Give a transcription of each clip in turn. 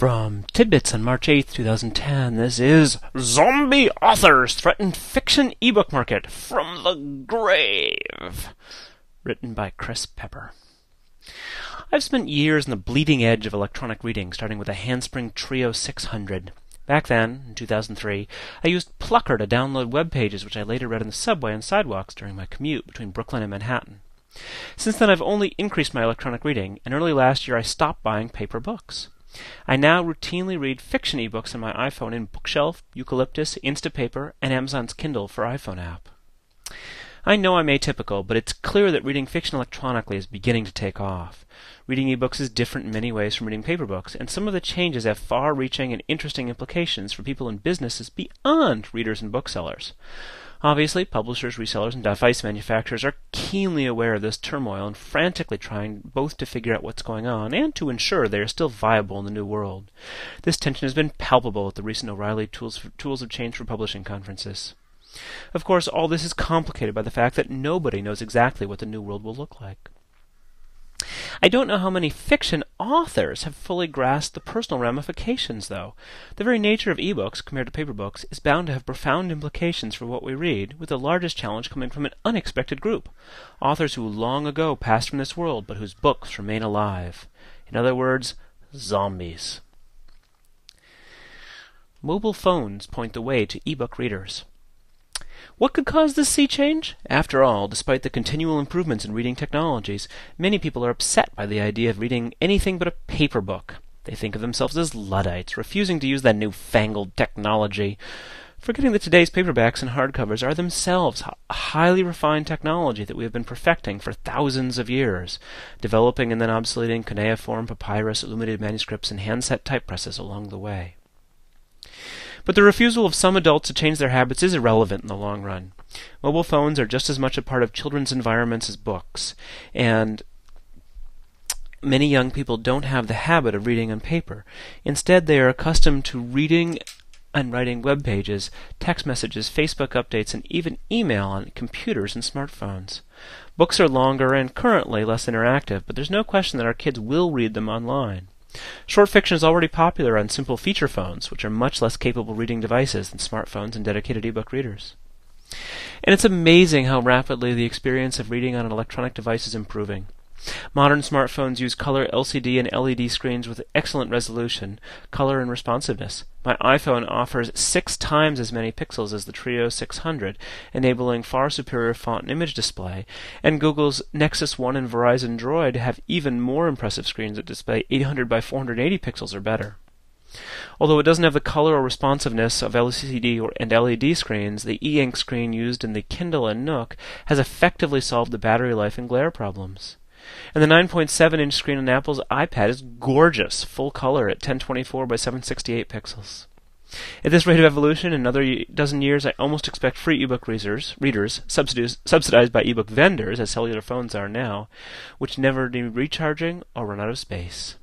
From Tidbits on March 8th, 2010, this is Zombie Authors Threaten Fiction Ebook Market from the Grave, written by Chris Pepper. I've spent years on the bleeding edge of electronic reading, starting with the Handspring Trio 600. Back then, in 2003, I used Plucker to download web pages which I later read on the subway and sidewalks during my commute between Brooklyn and Manhattan. Since then, I've only increased my electronic reading, and early last year I stopped buying paper books. I now routinely read fiction ebooks on my iPhone in Bookshelf, Eucalyptus, Instapaper, and Amazon's Kindle for iPhone app. I know I'm atypical, but it's clear that reading fiction electronically is beginning to take off. Reading ebooks is different in many ways from reading paper books, and some of the changes have far-reaching and interesting implications for people in businesses beyond readers and booksellers. Obviously, publishers, resellers, and device manufacturers are keenly aware of this turmoil and frantically trying both to figure out what's going on and to ensure they are still viable in the new world. This tension has been palpable at the recent O'Reilly Tools of Change for Publishing conferences. Of course, all this is complicated by the fact that nobody knows exactly what the new world will look like. I don't know how many fiction authors have fully grasped the personal ramifications, though. The very nature of ebooks, compared to paper books, is bound to have profound implications for what we read, with the largest challenge coming from an unexpected group. Authors who long ago passed from this world, but whose books remain alive. In other words, zombies. Mobile phones point the way to ebook readers. What could cause this sea change? After all, despite the continual improvements in reading technologies, many people are upset by the idea of reading anything but a paper book. They think of themselves as Luddites, refusing to use that newfangled technology, forgetting that today's paperbacks and hardcovers are themselves highly refined technology that we have been perfecting for thousands of years, developing and then obsoleting cuneiform, papyrus, illuminated manuscripts, and handset typepresses along the way. But the refusal of some adults to change their habits is irrelevant in the long run. Mobile phones are just as much a part of children's environments as books, and many young people don't have the habit of reading on paper. Instead, they are accustomed to reading and writing web pages, text messages, Facebook updates, and even email on computers and smartphones. Books are longer and currently less interactive, but there's no question that our kids will read them online. Short fiction is already popular on simple feature phones, which are much less capable reading devices than smartphones and dedicated ebook readers. And it's amazing how rapidly the experience of reading on an electronic device is improving. Modern smartphones use color LCD and LED screens with excellent resolution, color, and responsiveness. My iPhone offers 6 times as many pixels as the Trio 600, enabling far superior font and image display, and Google's Nexus One and Verizon Droid have even more impressive screens that display 800 by 480 pixels or better. Although it doesn't have the color or responsiveness of LCD and LED screens, the e-ink screen used in the Kindle and Nook has effectively solved the battery life and glare problems. And the 9.7-inch screen on Apple's iPad is gorgeous, full color at 1024 by 768 pixels. At this rate of evolution, in another dozen years, I almost expect free ebook readers subsidized by ebook vendors, as cellular phones are now, which never need recharging or run out of space.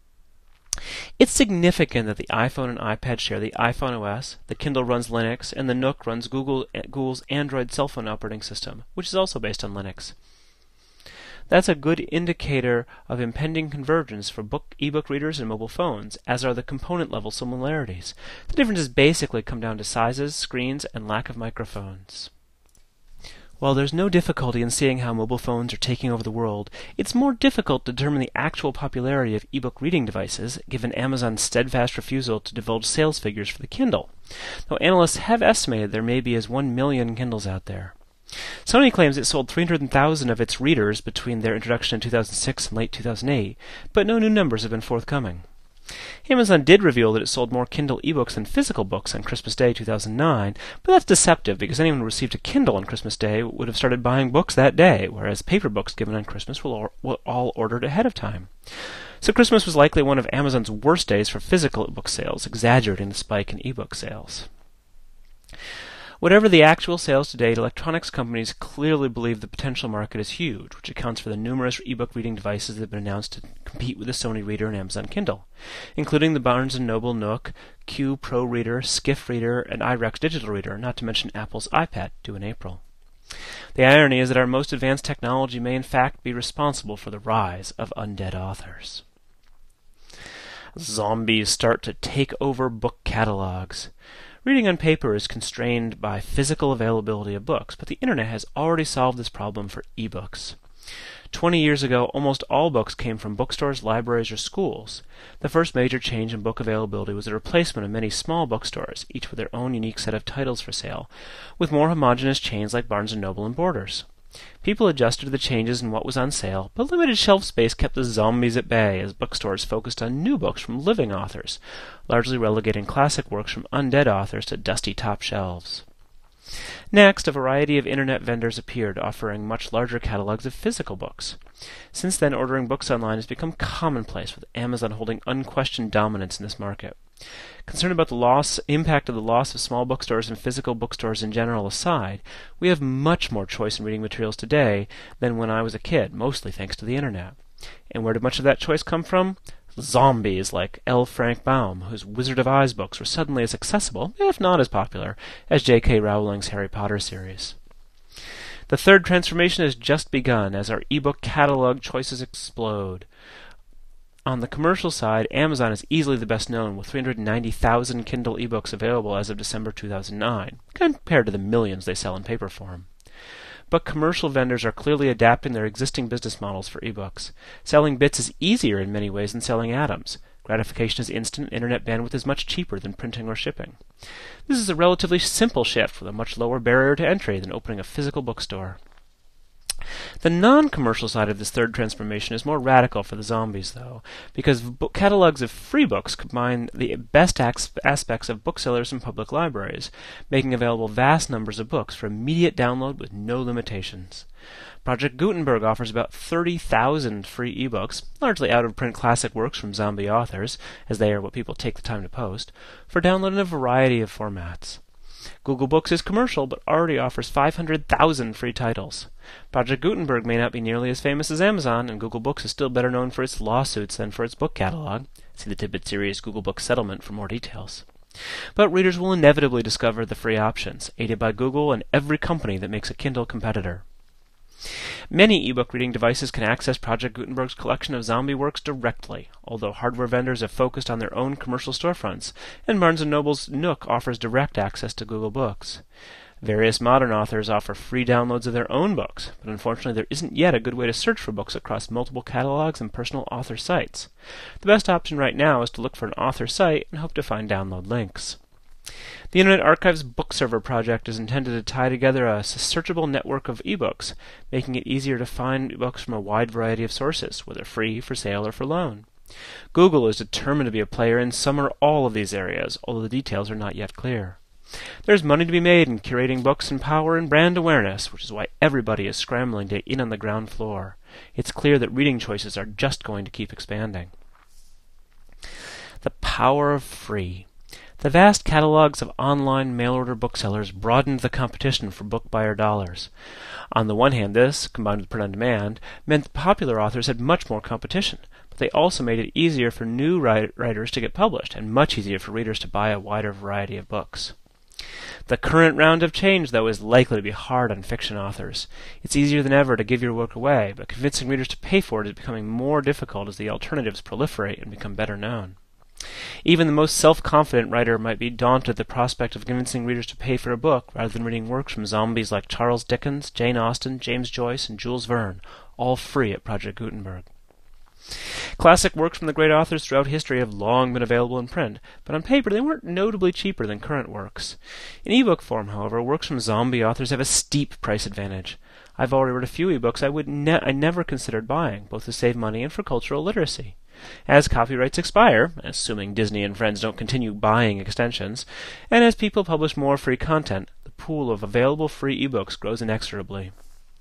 It's significant that the iPhone and iPad share the iPhone OS, the Kindle runs Linux, and the Nook runs Google's Android cell phone operating system, which is also based on Linux. That's a good indicator of impending convergence for ebook readers and mobile phones, as are the component-level similarities. The differences basically come down to sizes, screens, and lack of microphones. While there's no difficulty in seeing how mobile phones are taking over the world, it's more difficult to determine the actual popularity of ebook reading devices, given Amazon's steadfast refusal to divulge sales figures for the Kindle, though analysts have estimated there may be as 1 million Kindles out there. Sony claims it sold 300,000 of its readers between their introduction in 2006 and late 2008, but no new numbers have been forthcoming. Amazon did reveal that it sold more Kindle ebooks than physical books on Christmas Day 2009, but that's deceptive because anyone who received a Kindle on Christmas Day would have started buying books that day, whereas paper books given on Christmas were all ordered ahead of time. So Christmas was likely one of Amazon's worst days for physical book sales, exaggerating the spike in ebook sales. Whatever the actual sales to date, electronics companies clearly believe the potential market is huge, which accounts for the numerous ebook reading devices that have been announced to compete with the Sony Reader and Amazon Kindle, including the Barnes & Noble Nook, Q Pro Reader, Skiff Reader, and iRex Digital Reader, not to mention Apple's iPad, due in April. The irony is that our most advanced technology may in fact be responsible for the rise of undead authors. Zombies start to take over book catalogs. Reading on paper is constrained by physical availability of books, but the internet has already solved this problem for ebooks. 20 years ago, almost all books came from bookstores, libraries, or schools. The first major change in book availability was the replacement of many small bookstores, each with their own unique set of titles for sale, with more homogeneous chains like Barnes & Noble and Borders. People adjusted to the changes in what was on sale, but limited shelf space kept the zombies at bay as bookstores focused on new books from living authors, largely relegating classic works from undead authors to dusty top shelves. Next, a variety of internet vendors appeared, offering much larger catalogs of physical books. Since then, ordering books online has become commonplace, with Amazon holding unquestioned dominance in this market. Concerned about the impact of the loss of small bookstores and physical bookstores in general aside, we have much more choice in reading materials today than when I was a kid, mostly thanks to the internet. And where did much of that choice come from? Zombies like L. Frank Baum, whose Wizard of Oz books were suddenly as accessible, if not as popular, as J.K. Rowling's Harry Potter series. The third transformation has just begun as our ebook catalog choices explode. On the commercial side, Amazon is easily the best known, with 390,000 Kindle ebooks available as of December 2009, compared to the millions they sell in paper form. But commercial vendors are clearly adapting their existing business models for ebooks. Selling bits is easier in many ways than selling atoms. Gratification is instant, internet bandwidth is much cheaper than printing or shipping. This is a relatively simple shift with a much lower barrier to entry than opening a physical bookstore. The non-commercial side of this third transformation is more radical for the zombies, though, because catalogs of free books combine the best aspects of booksellers and public libraries, making available vast numbers of books for immediate download with no limitations. Project Gutenberg offers about 30,000 free ebooks, largely out-of-print classic works from zombie authors, as they are what people take the time to post, for download in a variety of formats. Google Books is commercial, but already offers 500,000 free titles. Project Gutenberg may not be nearly as famous as Amazon, and Google Books is still better known for its lawsuits than for its book catalog. See the Tidbit series Google Books Settlement for more details. But readers will inevitably discover the free options, aided by Google and every company that makes a Kindle competitor. Many ebook reading devices can access Project Gutenberg's collection of zombie works directly, although hardware vendors have focused on their own commercial storefronts, and Barnes & Noble's Nook offers direct access to Google Books. Various modern authors offer free downloads of their own books, but unfortunately there isn't yet a good way to search for books across multiple catalogs and personal author sites. The best option right now is to look for an author site and hope to find download links. The Internet Archive's Book Server project is intended to tie together a searchable network of ebooks, making it easier to find books from a wide variety of sources, whether free, for sale, or for loan. Google is determined to be a player in some or all of these areas, although the details are not yet clear. There's money to be made in curating books and power and brand awareness, which is why everybody is scrambling to get in on the ground floor. It's clear that reading choices are just going to keep expanding. The power of free. The vast catalogs of online mail-order booksellers broadened the competition for book buyer dollars. On the one hand, this, combined with print-on-demand, meant that popular authors had much more competition, but they also made it easier for new writers to get published, and much easier for readers to buy a wider variety of books. The current round of change, though, is likely to be hard on fiction authors. It's easier than ever to give your work away, but convincing readers to pay for it is becoming more difficult as the alternatives proliferate and become better known. Even the most self-confident writer might be daunted at the prospect of convincing readers to pay for a book rather than reading works from zombies like Charles Dickens, Jane Austen, James Joyce, and Jules Verne, all free at Project Gutenberg. Classic works from the great authors throughout history have long been available in print, but on paper they weren't notably cheaper than current works. In ebook form, however, works from zombie authors have a steep price advantage. I've already read a few ebooks I never considered buying, both to save money and for cultural literacy. As copyrights expire, assuming Disney and Friends don't continue buying extensions, and as people publish more free content, the pool of available free ebooks grows inexorably.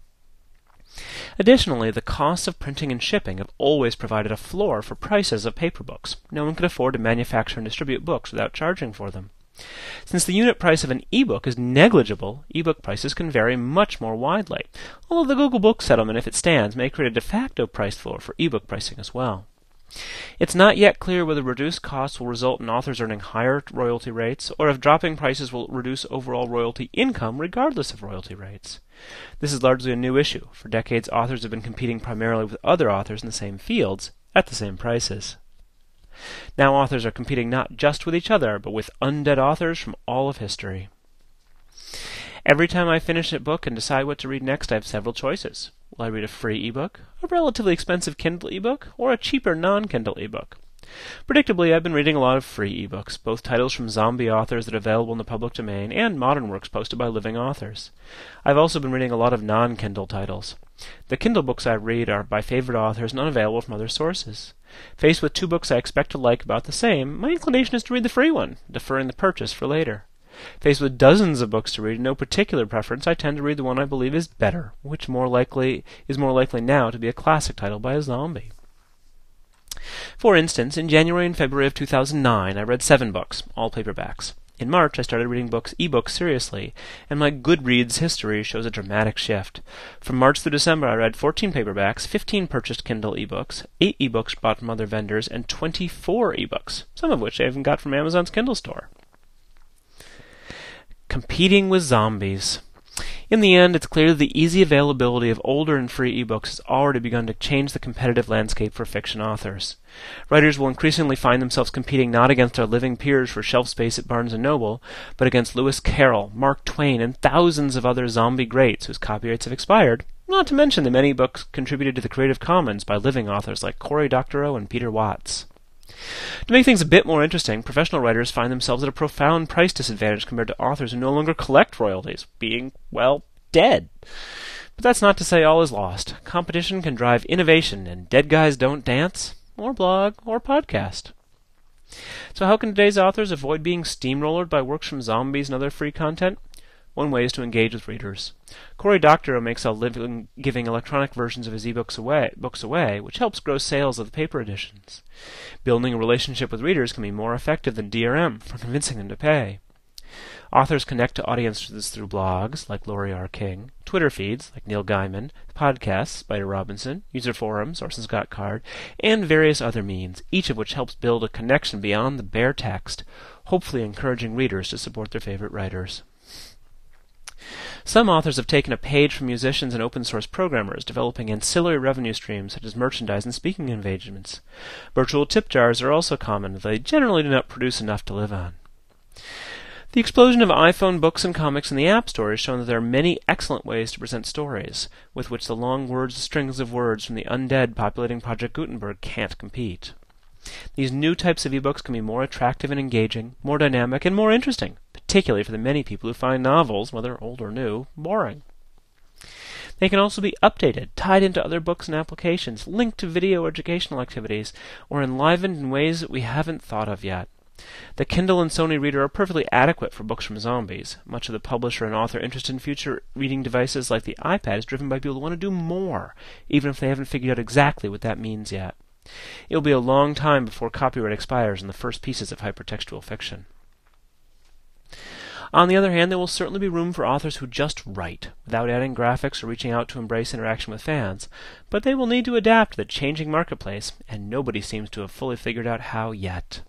Additionally, the costs of printing and shipping have always provided a floor for prices of paper books. No one could afford to manufacture and distribute books without charging for them. Since the unit price of an ebook is negligible, ebook prices can vary much more widely, although the Google Books settlement, if it stands, may create a de facto price floor for ebook pricing as well. It's not yet clear whether reduced costs will result in authors earning higher royalty rates, or if dropping prices will reduce overall royalty income regardless of royalty rates. This is largely a new issue. For decades, authors have been competing primarily with other authors in the same fields at the same prices. Now authors are competing not just with each other, but with undead authors from all of history. Every time I finish a book and decide what to read next, I have several choices. Will I read a free ebook, a relatively expensive Kindle ebook, or a cheaper non-Kindle ebook? Predictably, I've been reading a lot of free ebooks, both titles from zombie authors that are available in the public domain and modern works posted by living authors. I've also been reading a lot of non-Kindle titles. The Kindle books I read are by favorite authors and unavailable from other sources. Faced with two books I expect to like about the same, my inclination is to read the free one, deferring the purchase for later. Faced with dozens of books to read in no particular preference, I tend to read the one I believe is better, which is more likely now to be a classic title by a zombie. For instance, in January and February of 2009, I read 7 books, all paperbacks. In March, I started reading ebooks seriously, and my Goodreads history shows a dramatic shift. From March through December, I read 14 paperbacks, 15 purchased Kindle ebooks, 8 ebooks bought from other vendors, and 24 ebooks, some of which I even got from Amazon's Kindle store. Competing with zombies. In the end, it's clear that the easy availability of older and free ebooks has already begun to change the competitive landscape for fiction authors. Writers will increasingly find themselves competing not against their living peers for shelf space at Barnes & Noble, but against Lewis Carroll, Mark Twain, and thousands of other zombie greats whose copyrights have expired, not to mention the many books contributed to the Creative Commons by living authors like Cory Doctorow and Peter Watts. To make things a bit more interesting, professional writers find themselves at a profound price disadvantage compared to authors who no longer collect royalties, being, well, dead. But that's not to say all is lost. Competition can drive innovation, and dead guys don't dance, or blog, or podcast. So how can today's authors avoid being steamrollered by works from zombies and other free content? One way is to engage with readers. Cory Doctorow makes a living giving electronic versions of his books away, which helps grow sales of the paper editions. Building a relationship with readers can be more effective than DRM for convincing them to pay. Authors connect to audiences through blogs, like Laurie R. King, Twitter feeds, like Neil Gaiman, podcasts, Spider Robinson, user forums, Orson Scott Card, and various other means, each of which helps build a connection beyond the bare text, hopefully encouraging readers to support their favorite writers. Some authors have taken a page from musicians and open-source programmers, developing ancillary revenue streams such as merchandise and speaking engagements. Virtual tip jars are also common, though they generally do not produce enough to live on. The explosion of iPhone books and comics in the App Store has shown that there are many excellent ways to present stories, with which the long strings of words from the undead populating Project Gutenberg can't compete. These new types of ebooks can be more attractive and engaging, more dynamic, and more interesting, particularly for the many people who find novels, whether old or new, boring. They can also be updated, tied into other books and applications, linked to video educational activities, or enlivened in ways that we haven't thought of yet. The Kindle and Sony Reader are perfectly adequate for books from zombies. Much of the publisher and author interest in future reading devices like the iPad is driven by people who want to do more, even if they haven't figured out exactly what that means yet. It will be a long time before copyright expires on the first pieces of hypertextual fiction. On the other hand, there will certainly be room for authors who just write, without adding graphics or reaching out to embrace interaction with fans, but they will need to adapt to the changing marketplace, and nobody seems to have fully figured out how yet.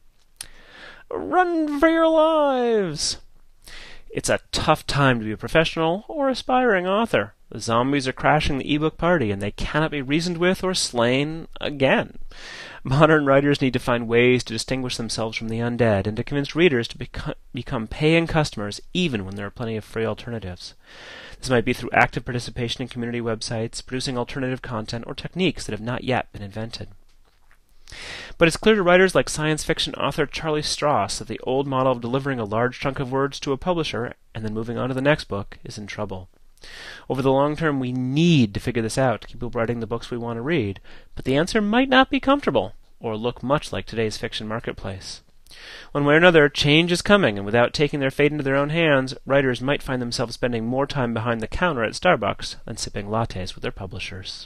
Run for your lives! It's a tough time to be a professional or aspiring author. The zombies are crashing the ebook party, and they cannot be reasoned with or slain again. Modern writers need to find ways to distinguish themselves from the undead and to convince readers to become paying customers even when there are plenty of free alternatives. This might be through active participation in community websites, producing alternative content, or techniques that have not yet been invented. But it's clear to writers like science fiction author Charlie Stross that the old model of delivering a large chunk of words to a publisher and then moving on to the next book is in trouble. Over the long term, we need to figure this out to keep people writing the books we want to read, but the answer might not be comfortable, or look much like today's fiction marketplace. One way or another, change is coming, and without taking their fate into their own hands, writers might find themselves spending more time behind the counter at Starbucks than sipping lattes with their publishers.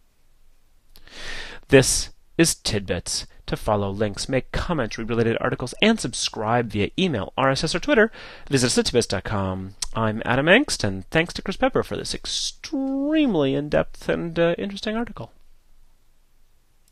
This is Tidbits. To follow links, make comments, read related articles, and subscribe via email, RSS, or Twitter, visit us at tidbits.com. I'm Adam Engst, and thanks to Chris Pepper for this extremely in-depth and interesting article.